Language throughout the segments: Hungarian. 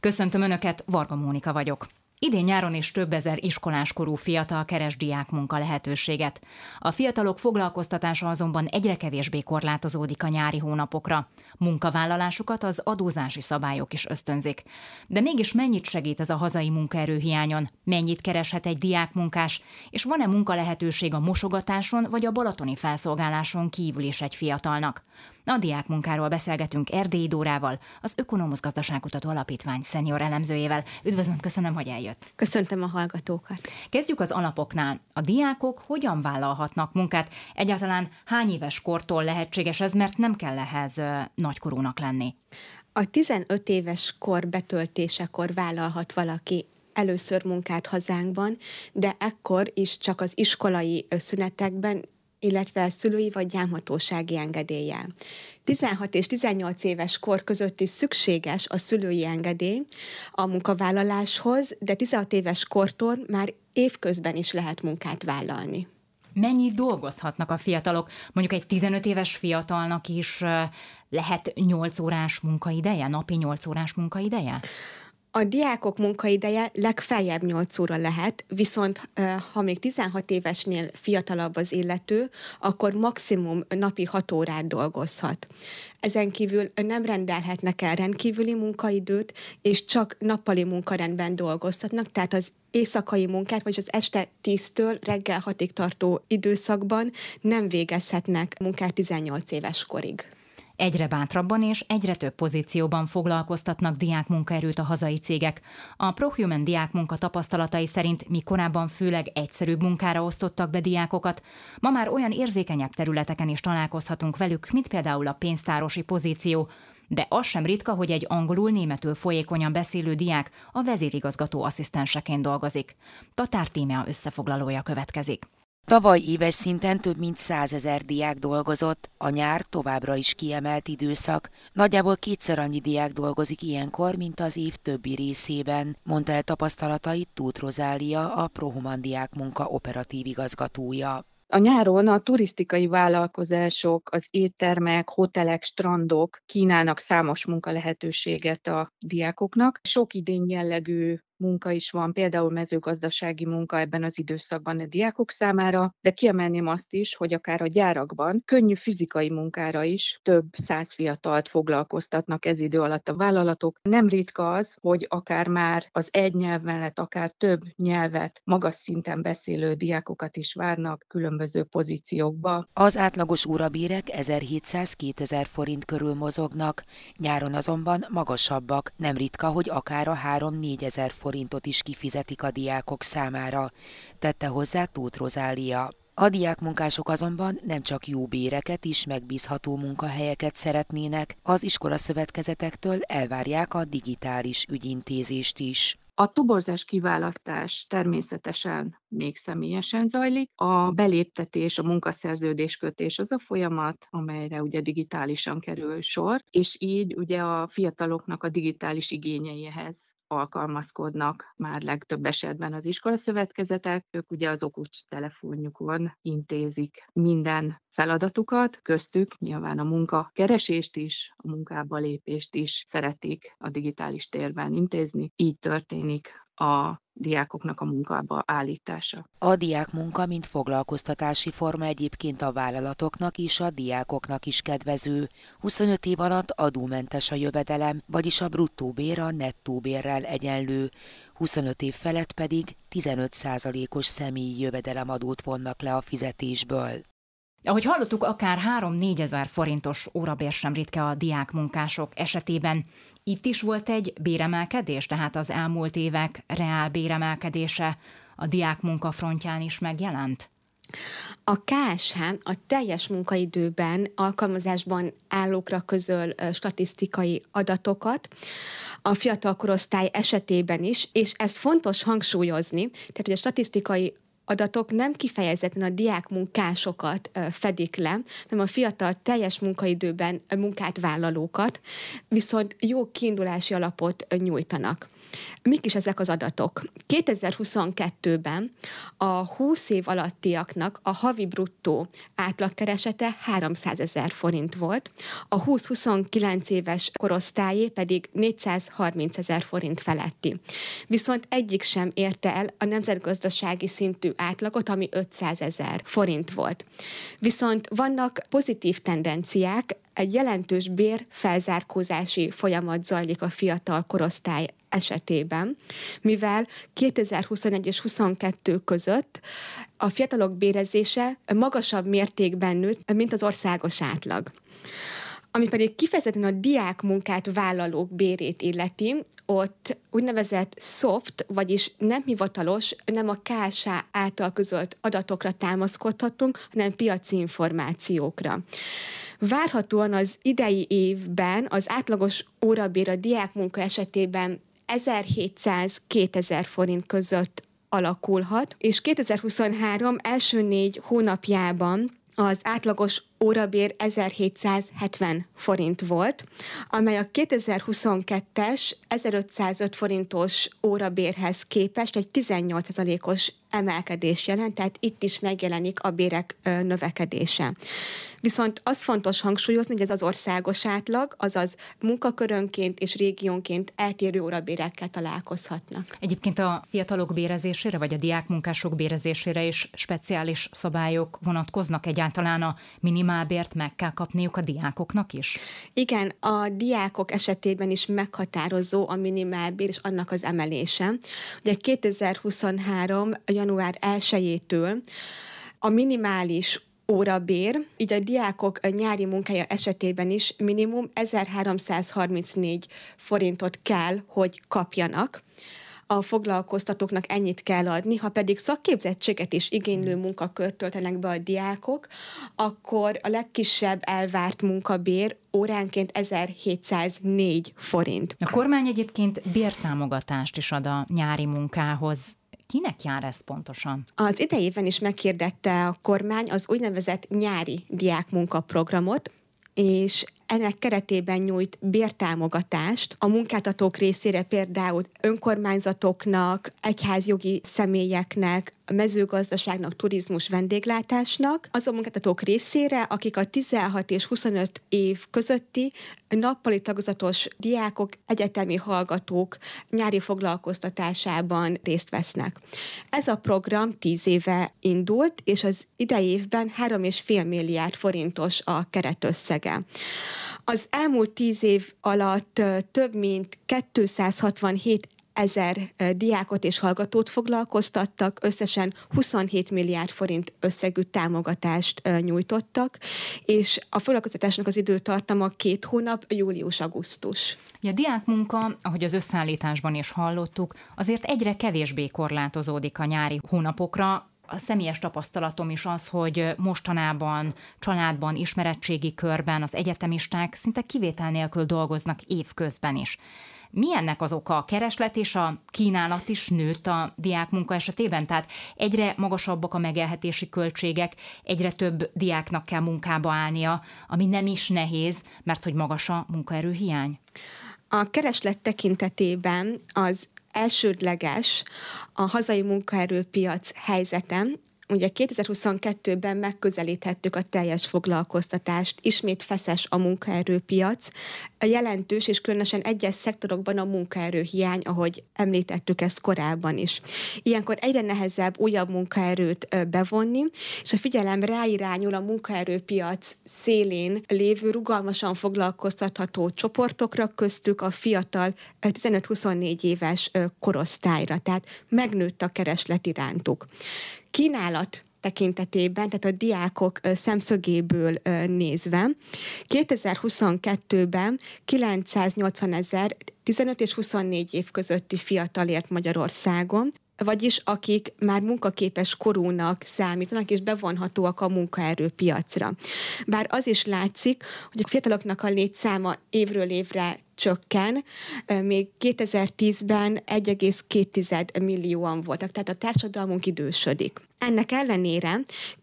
Köszöntöm Önöket, Varga Mónika vagyok. Idén nyáron is több ezer iskoláskorú fiatal keres diákmunka lehetőséget. A fiatalok foglalkoztatása azonban egyre kevésbé korlátozódik a nyári hónapokra. Munkavállalásukat az adózási szabályok is ösztönzik. De mégis mennyit segít ez a hazai munkaerőhiányon? Mennyit kereshet egy diákmunkás? És van-e munkalehetőség a mosogatáson vagy a balatoni felszolgáláson kívül is egy fiatalnak? A diákmunkáról beszélgetünk Erdélyi Dórával, az Ökonomusz Gazdaságkutató Alapítvány szenior elemzőjével. Üdvözlöm, köszönöm, hogy eljött. Köszöntöm a hallgatókat. Kezdjük az alapoknál. A diákok hogyan vállalhatnak munkát? Egyáltalán hány éves kortól lehetséges ez, mert nem kell ehhez nagykorúnak lenni? A 15 éves kor betöltésekor vállalhat valaki először munkát hazánkban, de ekkor is csak az iskolai szünetekben, illetve szülői vagy gyámhatósági engedéllyel. 16 és 18 éves kor között is szükséges a szülői engedély a munkavállaláshoz, de 16 éves kortól már évközben is lehet munkát vállalni. Mennyit dolgozhatnak a fiatalok? Mondjuk egy 15 éves fiatalnak is lehet 8 órás munkaideje, napi 8 órás munkaideje? A diákok munkaideje legfeljebb 8 óra lehet, viszont ha még 16 évesnél fiatalabb az illető, akkor maximum napi 6 órát dolgozhat. Ezen kívül nem rendelhetnek el rendkívüli munkaidőt, és csak nappali munkarendben dolgozhatnak, tehát az éjszakai munkát, vagy az este 10-től reggel 6-ig tartó időszakban nem végezhetnek munkát 18 éves korig. Egyre bátrabban és egyre több pozícióban foglalkoztatnak diákmunkaerőt a hazai cégek. A ProHuman diákmunka tapasztalatai szerint mi korábban főleg egyszerűbb munkára osztottak be diákokat, ma már olyan érzékenyebb területeken is találkozhatunk velük, mint például a pénztárosi pozíció, de az sem ritka, hogy egy angolul-németül folyékonyan beszélő diák a vezérigazgató asszisztenseként dolgozik. Tatár Tímea összefoglalója következik. Tavaly éves szinten több mint 100 000 diák dolgozott, a nyár továbbra is kiemelt időszak. Nagyjából kétszer annyi diák dolgozik ilyenkor, mint az év többi részében, mondta el tapasztalatait Tóth Rozália, a ProHuman diákmunka operatív igazgatója. A nyáron a turisztikai vállalkozások, az éttermek, hotelek, strandok kínálnak számos munkalehetőséget a diákoknak. Sok idény jellegű munka is van, például mezőgazdasági munka ebben az időszakban a diákok számára, de kiemelném azt is, hogy akár a gyárakban könnyű fizikai munkára is több 100 fiatalt foglalkoztatnak ez idő alatt a vállalatok. Nem ritka az, hogy akár már az egy nyelv mellett akár több nyelvet magas szinten beszélő diákokat is várnak különböző pozíciókba. Az átlagos órabérek 1700-2000 forint körül mozognak, nyáron azonban magasabbak. Nem ritka, hogy akár a 3-4 ezer forintot is kifizetik a diákok számára, tette hozzá Tóth Rozália. A diákmunkások azonban nem csak jó béreket is megbízható munkahelyeket szeretnének, az iskolaszövetkezetektől elvárják a digitális ügyintézést is. A toborzás kiválasztás természetesen még személyesen zajlik. A beléptetés, a munkaszerződéskötés az a folyamat, amelyre ugye digitálisan kerül sor, és így ugye a fiataloknak a digitális igényeihez alkalmazkodnak már legtöbb esetben az iskolaszövetkezetek. Ők ugye az okostelefonjukon intézik minden feladatukat, köztük nyilván a munkakeresést is, a munkába lépést is szeretik a digitális térben intézni. Így történik a diákoknak a munkába állítása. A diákmunka, mint foglalkoztatási forma egyébként a vállalatoknak és a diákoknak is kedvező. 25 év alatt adómentes a jövedelem, vagyis a bruttó bér a nettó bérrel egyenlő. 25 év felett pedig 15%-os személyi jövedelemadót vonnak le a fizetésből. Ahogy hallottuk, akár 3-4 ezer forintos órabér sem ritka a diákmunkások esetében. Itt is volt egy béremelkedés, tehát az elmúlt évek reál béremelkedése a diákmunka frontján is megjelent? A KSH a teljes munkaidőben alkalmazásban állókra közöl statisztikai adatokat, a fiatal korosztály esetében is, és ezt fontos hangsúlyozni, tehát hogy a statisztikai adatok nem kifejezetten a diákmunkásokat fedik le, hanem a fiatal teljes munkaidőben munkát vállalókat, viszont jó kiindulási alapot nyújtanak. Mik is ezek az adatok? 2022-ben a 20 év alattiaknak a havi bruttó átlagkeresete 300 000 forint volt, a 20-29 éves korosztályé pedig 430 000 forint feletti. Viszont egyik sem érte el a nemzetgazdasági szintű átlagot, ami 500 000 forint volt. Viszont vannak pozitív tendenciák, egy jelentős bérfelzárkózási folyamat zajlik a fiatal korosztály esetében, mivel 2021 és 2022 között a fiatalok bérezése magasabb mértékben nőtt, mint az országos átlag. Ami pedig kifejezetten a diákmunkát vállalók bérét illeti, ott úgynevezett soft, vagyis nem hivatalos, nem a KSH által közölt adatokra támaszkodhatunk, hanem piaci információkra. Várhatóan az idei évben az átlagos órabér a diákmunka esetében 1700-2000 forint között alakulhat, és 2023 első 4 hónapjában az átlagos órabér 1770 forint volt, amely a 2022-es 1505 forintos órabérhez képest egy 18%-os emelkedés jelent, tehát itt is megjelenik a bérek növekedése. Viszont az fontos hangsúlyozni, hogy ez az országos átlag, azaz munkakörönként és régiónként eltérő órabérekkel találkozhatnak. Egyébként a fiatalok bérezésére, vagy a diákmunkások bérezésére is speciális szabályok vonatkoznak, egyáltalán a minimálbért meg kell kapniuk a diákoknak is? Igen, a diákok esetében is meghatározó a minimálbér és annak az emelése. Ugye 2023. január 1-től a minimális órabér, így a diákok nyári munkája esetében is minimum 1334 forintot kell, hogy kapjanak. A foglalkoztatóknak ennyit kell adni, ha pedig szakképzettséget is igénylő munkakört töltenek be a diákok, akkor a legkisebb elvárt munkabér óránként 1704 forint. A kormány egyébként bértámogatást is ad a nyári munkához. Kinek jár ez pontosan? Az idei évben is meghirdette a kormány az úgynevezett nyári diákmunkaprogramot, és ennek keretében nyújt bértámogatást a munkáltatók részére, például önkormányzatoknak, egyházjogi személyeknek, a mezőgazdaságnak, turizmus, vendéglátásnak, azon munkáltatók részére, akik a 16 és 25 év közötti nappali tagozatos diákok, egyetemi hallgatók nyári foglalkoztatásában részt vesznek. Ez a program 10 éve indult, és az idei évben 3,5 milliárd forintos a keretösszege. Az elmúlt 10 év alatt több mint 267 000 diákot és hallgatót foglalkoztattak, összesen 27 milliárd forint összegű támogatást nyújtottak, és a foglalkoztatásnak az időtartama 2 hónap, július-augusztus. A diákmunka, ahogy az összeállításban is hallottuk, azért egyre kevésbé korlátozódik a nyári hónapokra. A személyes tapasztalatom is az, hogy mostanában családban, ismeretségi körben az egyetemisták szinte kivétel nélkül dolgoznak évközben is. Mi ennek az oka? A kereslet és a kínálat is nőtt a diákmunka esetében? Tehát egyre magasabbak a megélhetési költségek, egyre több diáknak kell munkába állnia, ami nem is nehéz, mert hogy magas a munkaerőhiány? A kereslet tekintetében az elsődleges a hazai munkaerőpiac helyzete. Ugye 2022-ben megközelíthettük a teljes foglalkoztatást, ismét feszes a munkaerőpiac, a jelentős és különösen egyes szektorokban a munkaerőhiány, ahogy említettük ezt korábban is. Ilyenkor egyre nehezebb újabb munkaerőt bevonni, és a figyelem ráirányul a munkaerőpiac szélén lévő rugalmasan foglalkoztatható csoportokra, köztük a fiatal 15-24 éves korosztályra, tehát megnőtt a kereslet irántuk. Kínálat tekintetében, tehát a diákok szemszögéből nézve, 2022-ben 980 000 15 és 24 év közötti fiatal élt Magyarországon, vagyis akik már munkaképes korúnak számítanak, és bevonhatóak a munkaerőpiacra. Bár az is látszik, hogy a fiataloknak a létszáma évről évre csökken, még 2010-ben 1,2 millióan voltak, tehát a társadalmunk idősödik. Ennek ellenére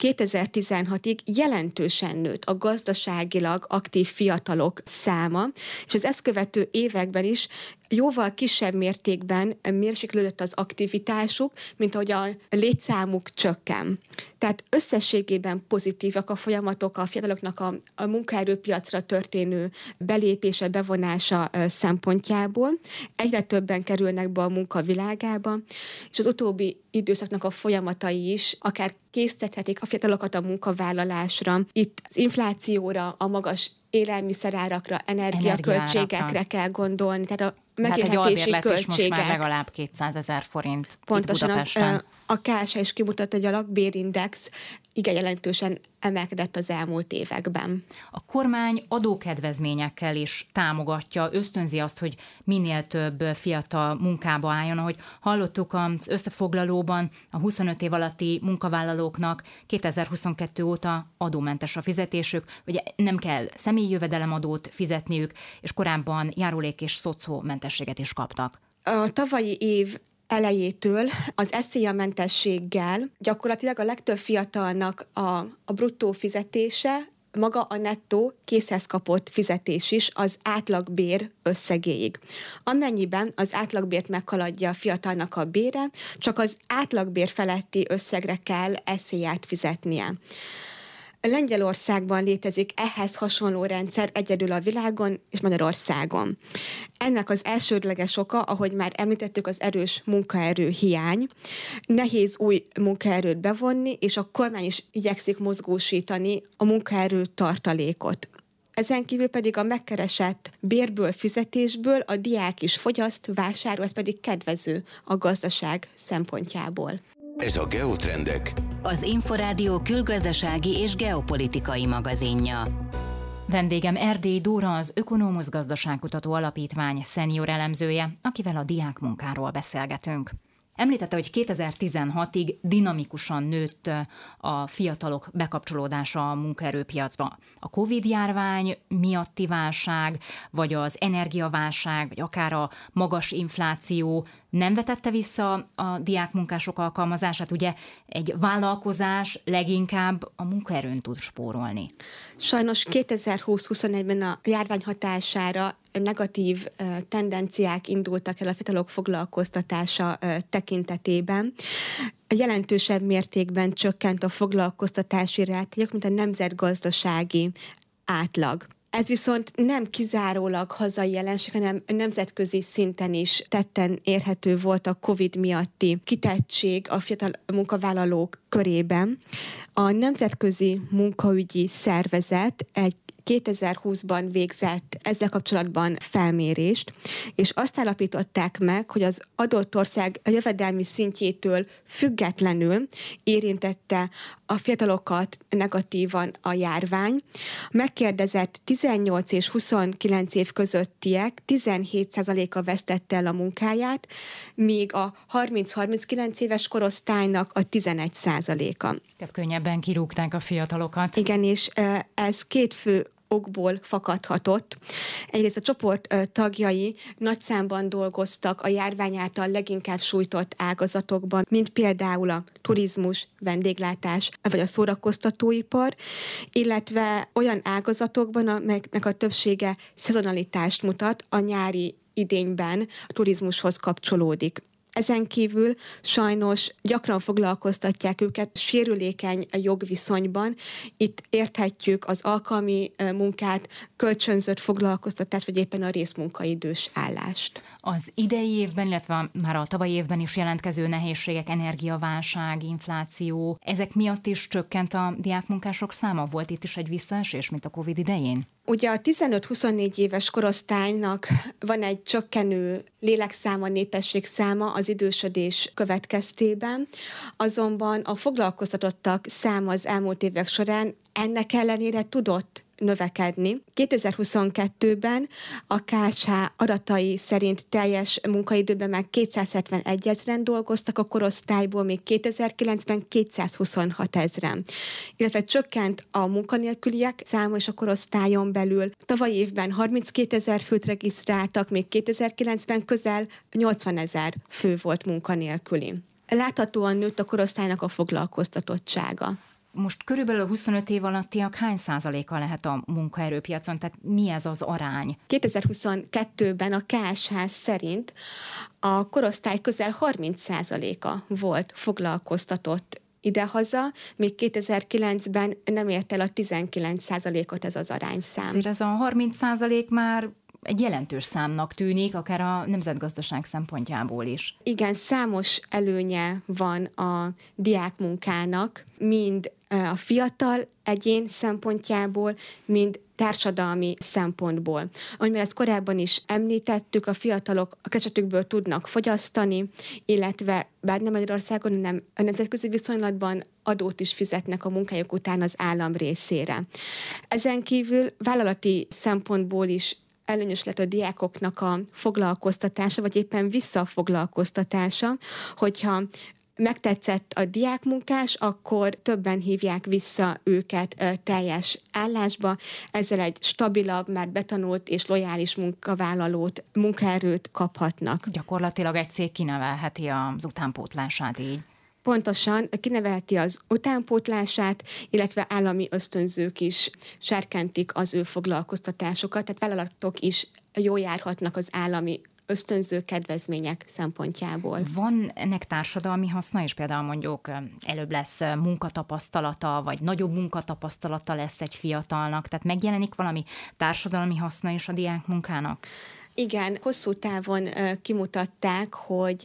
2016-ig jelentősen nőtt a gazdaságilag aktív fiatalok száma, és az ezt követő években is jóval kisebb mértékben mérséklődött az aktivitásuk, mint ahogy a létszámuk csökken. Tehát összességében pozitívak a folyamatok a fiataloknak a munkaerőpiacra történő belépése, bevonása szempontjából. Egyre többen kerülnek be a munkavilágába, és az utóbbi időszaknak a folyamatai is akár késztethetik a fiatalokat a munkavállalásra. Itt az inflációra, a magas élelmiszerárakra, energiaköltségekre kell gondolni, tehát a megélhetési költségek. Most már legalább 200 000 forint. Pontosan a KSH is kimutatta, hogy a lakbérindex igen jelentősen emelkedett az elmúlt években. A kormány adókedvezményekkel is támogatja, ösztönzi azt, hogy minél több fiatal munkába álljon. Ahogy hallottuk az összefoglalóban, a 25 év alatti munkavállalóknak 2022 óta adómentes a fizetésük, ugye nem kell személyi jövedelemadót fizetniük, és korábban járulék és szocómentességet is kaptak. A tavalyi év elejétől az SZIA-mentességgel gyakorlatilag a legtöbb fiatalnak a bruttó fizetése, maga a nettó készhez kapott fizetés is az átlagbér összegéig. Amennyiben az átlagbért meghaladja a fiatalnak a bére, csak az átlagbér feletti összegre kell SZIA-t fizetnie. Lengyelországban létezik ehhez hasonló rendszer egyedül a világon és Magyarországon. Ennek az elsődleges oka, ahogy már említettük, az erős munkaerő hiány. Nehéz új munkaerőt bevonni, és a kormány is igyekszik mozgósítani a munkaerő tartalékot. Ezen kívül pedig a megkeresett bérből, fizetésből a diák is fogyaszt, vásárol, ez pedig kedvező a gazdaság szempontjából. Ez a Geotrendek, az Inforádió külgazdasági és geopolitikai magazinja. Vendégem Erdély Dóra, az Ökonomusz Gazdaságkutató Alapítvány szenior elemzője, akivel a diákmunkáról beszélgetünk. Említette, hogy 2016-ig dinamikusan nőtt a fiatalok bekapcsolódása a munkaerőpiacba. A Covid-járvány miatti válság, vagy az energiaválság, vagy akár a magas infláció nem vetette vissza a diákmunkások alkalmazását? Ugye egy vállalkozás leginkább a munkaerőn tud spórolni. Sajnos 2020-21-ben a járvány hatására negatív tendenciák indultak el a fiatalok foglalkoztatása tekintetében. Jelentősebb mértékben csökkent a foglalkoztatási rátájuk, mint a nemzetgazdasági átlag. Ez viszont nem kizárólag hazai jelenség, hanem nemzetközi szinten is tetten érhető volt a Covid miatti kitettség a fiatal munkavállalók körében. A Nemzetközi Munkaügyi Szervezet egy 2020-ban végzett ezzel kapcsolatban felmérést, és azt állapították meg, hogy az adott ország jövedelmi szintjétől függetlenül érintette a fiatalokat negatívan a járvány. Megkérdezett 18 és 29 év közöttiek 17%-a vesztette el a munkáját, míg a 30-39 éves korosztálynak a 11%-a. Tehát könnyebben kirúgták a fiatalokat. Igen, és ez két fő okból fakadhatott. Egyrészt a csoport tagjai nagy számban dolgoztak a járvány által leginkább sújtott ágazatokban, mint például a turizmus, vendéglátás, vagy a szórakoztatóipar, illetve olyan ágazatokban, amelyeknek a többsége szezonalitást mutat, a nyári idényben a turizmushoz kapcsolódik. Ezen kívül sajnos gyakran foglalkoztatják őket sérülékeny jogviszonyban. Itt érthetjük az alkalmi munkát, kölcsönzött foglalkoztatást, vagy éppen a részmunkaidős állást. Az idei évben, illetve már a tavalyi évben is jelentkező nehézségek, energiaválság, infláció, ezek miatt is csökkent a diákmunkások száma? Volt itt is egy visszaesés, mint a Covid idején? Ugye a 15-24 éves korosztálynak van egy csökkenő lélekszáma, népességszáma az idősödés következtében, azonban a foglalkoztatottak száma az elmúlt évek során ennek ellenére tudott növekedni. 2022-ben a KSH adatai szerint teljes munkaidőben már 271 ezeren dolgoztak a korosztályból, még 2009-ben 226 ezeren. Illetve csökkent a munkanélküliek száma is a korosztályon belül. Tavaly évben 32 ezer főt regisztráltak, még 2009-ben közel 80 ezer fő volt munkanélküli. Láthatóan nőtt a korosztálynak a foglalkoztatottsága. Most körülbelül 25 év alattiak hány százaléka lehet a munkaerőpiacon, tehát mi ez az arány? 2022-ben a KSH szerint a korosztály közel 30%-a volt foglalkoztatott idehaza, még 2009-ben nem ért el a 19%-ot ez az arányszám. Azért ez a 30% már egy jelentős számnak tűnik, akár a nemzetgazdaság szempontjából is. Igen, számos előnye van a diákmunkának, mind a fiatal egyén szempontjából, mind társadalmi szempontból. Ahogy már ezt korábban is említettük, a fiatalok a keresetükből tudnak fogyasztani, illetve bár nem Magyarországon, hanem a nemzetközi viszonylatban adót is fizetnek a munkájuk után az állam részére. Ezen kívül vállalati szempontból is előnyös lett a diákoknak a foglalkoztatása, vagy éppen visszafoglalkoztatása, hogyha megtetszett a diákmunkás, akkor többen hívják vissza őket teljes állásba, ezzel egy stabilabb, már betanult és lojális munkavállalót, munkaerőt kaphatnak. Gyakorlatilag egy cég kinevelheti az utánpótlását így. Pontosan kinevelheti az utánpótlását, illetve állami ösztönzők is serkentik az ő foglalkoztatásokat, tehát vállalatok is jól járhatnak az állami ösztönző kedvezmények szempontjából. Van ennek társadalmi haszna is? Például mondjuk előbb lesz munkatapasztalata, vagy nagyobb munkatapasztalata lesz egy fiatalnak, tehát megjelenik valami társadalmi haszna is a diákmunkának? Igen, hosszú távon kimutatták, hogy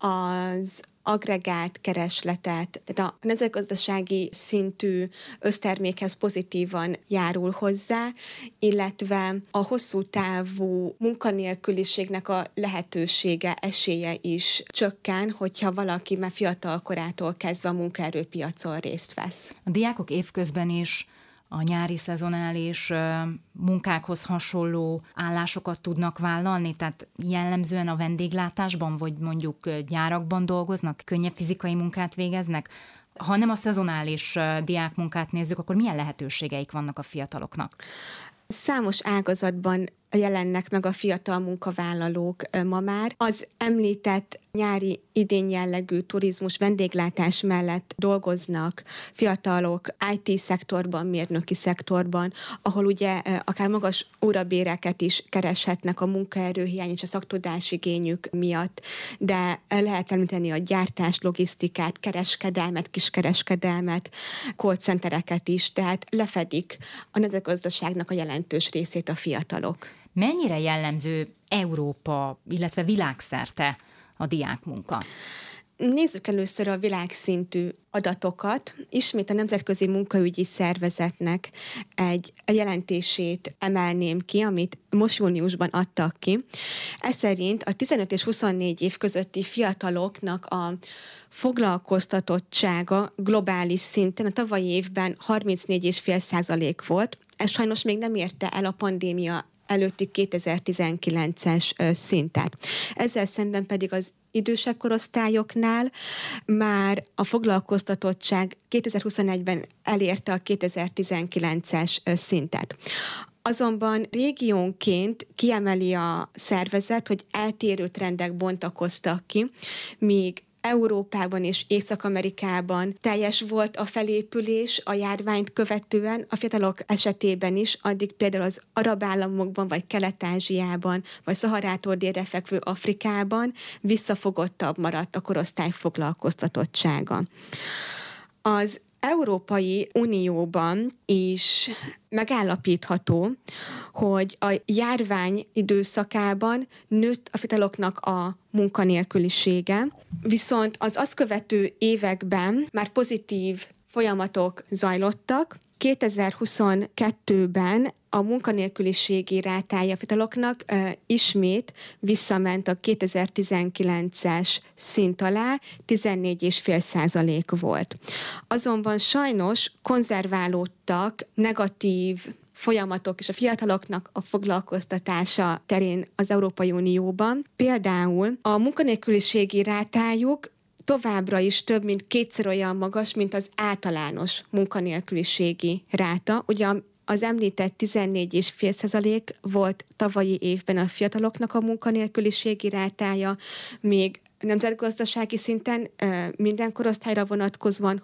az agregált keresletet, tehát a nemzetgazdasági szintű össztermékhez pozitívan járul hozzá, illetve a hosszú távú munkanélküliségnek a lehetősége, esélye is csökken, hogyha valaki már fiatal korától kezdve a munkaerőpiacon részt vesz. A diákok évközben is a nyári szezonális munkákhoz hasonló állásokat tudnak vállalni? Tehát jellemzően a vendéglátásban, vagy mondjuk gyárakban dolgoznak, könnyebb fizikai munkát végeznek? Ha nem a szezonális diákmunkát nézzük, akkor milyen lehetőségeik vannak a fiataloknak? Számos ágazatban jelennek meg a fiatal munkavállalók ma már. Az említett nyári idényjellegű turizmus, vendéglátás mellett dolgoznak fiatalok IT-szektorban, mérnöki szektorban, ahol ugye akár magas órabéreket is kereshetnek a munkaerőhiány és a szaktudásigényük miatt, de lehet említeni a gyártás, logisztikát, kereskedelmet, kiskereskedelmet, call centereket is, tehát lefedik a nemzetgazdaságnak a jelentős részét a fiatalok. Mennyire jellemző Európa, illetve világszerte a diákmunka? Nézzük először a világszintű adatokat. Ismét a Nemzetközi Munkaügyi Szervezetnek egy jelentését emelném ki, amit most júniusban adtak ki. Ez szerint a 15 és 24 év közötti fiataloknak a foglalkoztatottsága globális szinten a tavalyi évben 34,5% volt. Ez sajnos még nem érte el a pandémia előtti 2019-es szintet. Ezzel szemben pedig az idősebb korosztályoknál már a foglalkoztatottság 2021-ben elérte a 2019-es szintet. Azonban régiónként kiemeli a szervezet, hogy eltérő trendek bontakoztak ki, míg Európában és Észak-Amerikában teljes volt a felépülés a járványt követően, a fiatalok esetében is, addig például az arab államokban, vagy Kelet-Ázsiában, vagy Szaharától délre fekvő Afrikában visszafogottabb maradt a korosztály foglalkoztatottsága. Az Európai Unióban is megállapítható, hogy a járvány időszakában nőtt a fiataloknak a munkanélkülisége, viszont az azt követő években már pozitív folyamatok zajlottak. 2022-ben a munkanélküliségi rátája a fiataloknak ismét visszament a 2019-es szint alá, 14,5% volt. Azonban sajnos konzerválódtak negatív folyamatok és a fiataloknak a foglalkoztatása terén az Európai Unióban. Például a munkanélküliségi rátájuk továbbra is több mint 2-szer olyan magas, mint az általános munkanélküliségi ráta. Ugye az említett 14,5% volt tavalyi évben a fiataloknak a munkanélküliségi rátája, még nemzetgazdasági szinten minden korosztályra vonatkozóan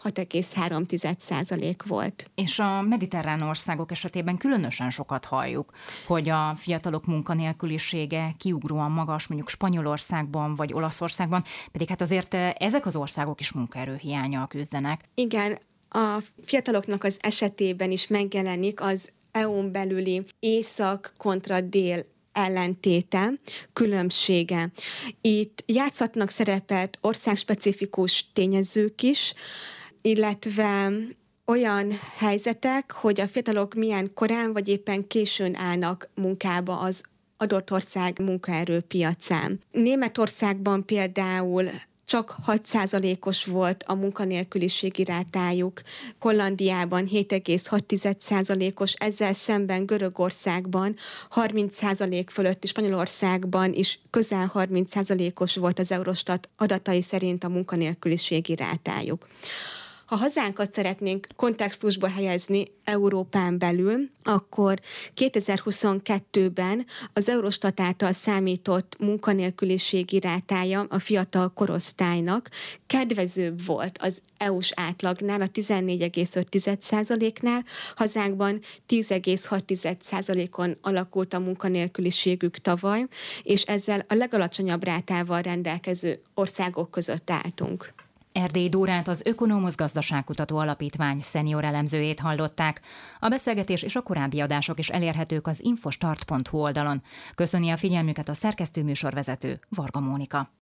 6,3% volt. És a mediterrán országok esetében különösen sokat halljuk, hogy a fiatalok munkanélkülisége kiugróan magas, mondjuk Spanyolországban vagy Olaszországban, pedig hát azért ezek az országok is munkaerőhiánnyal küzdenek. Igen, a fiataloknak az esetében is megjelenik az EU-n belüli észak kontra dél ellentéte, különbsége. Itt játszhatnak szerepet országspecifikus tényezők is, illetve olyan helyzetek, hogy a fiatalok milyen korán vagy éppen későn állnak munkába az adott ország munkaerőpiacán. Németországban például csak 6%-os volt a munkanélküliségi rátájuk, Hollandiában 7,6%-os, ezzel szemben Görögországban 30% fölött, és Spanyolországban is közel 30%-os volt az Eurostat adatai szerint a munkanélküliségi rátájuk. Ha hazánkat szeretnénk kontextusba helyezni Európán belül, akkor 2022-ben az Eurostat által számított munkanélküliségi rátája a fiatal korosztálynak kedvezőbb volt az EU-s átlagnál, a 14,5%-nál, hazánkban 10,6%-on alakult a munkanélküliségük tavaly, és ezzel a legalacsonyabb rátával rendelkező országok között álltunk. Erdélyi Dórát, az Ökonomusz Gazdaságkutató Alapítvány szenior elemzőjét hallották. A beszélgetés és a korábbi adások is elérhetők az infostart.hu oldalon. Köszöni a figyelmüket a szerkesztő műsorvezető Varga Mónika.